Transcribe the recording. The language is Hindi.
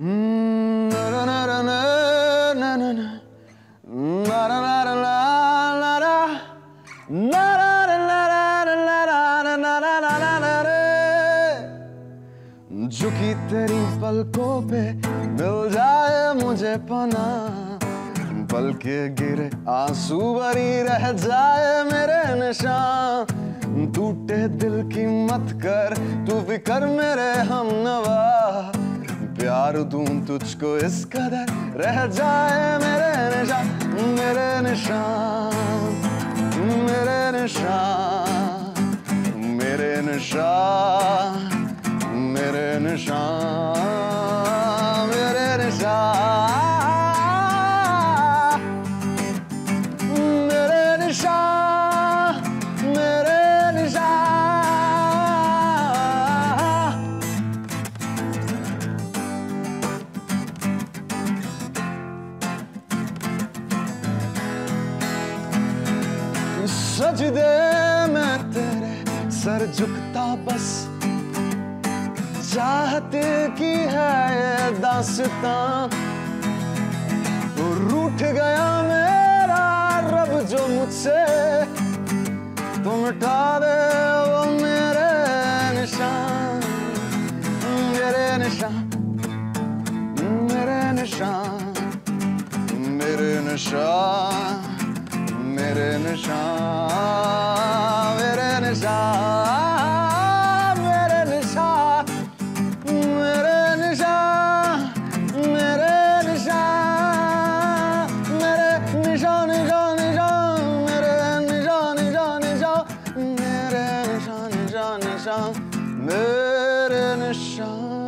झुकी तेरी पलकों पे मिल जाए मुझे पना, पल के गिरे आंसू भरी रह जाए मेरे निशान। टूटे दिल की मत कर तू फिकर मेरे हमनवा, प्यार दूं तुझको इस कदर रह जाए मेरे निशान, मेरे निशान, मेरे निशान, मेरे निशान, मेरे निशान, मेरे निशान, मेरे निशान, मेरे निशान। सजदे में तेरे सर झुकता बस, चाहते की है ये दास्तां। रूठ गया मेरा रब जो मुझसे, तुम मिटा दे वो मेरे निशान, मेरे निशान, मेरे निशान, मेरे निशान, मेरे निशान, मेरे निशान, मेरे निशान, मेरे निशान, मेरे निशान, मेरे निशान, निशान, निशान, मेरे निशान, निशान, निशान, मेरे निशान, निशान, निशान, मेरे निशान।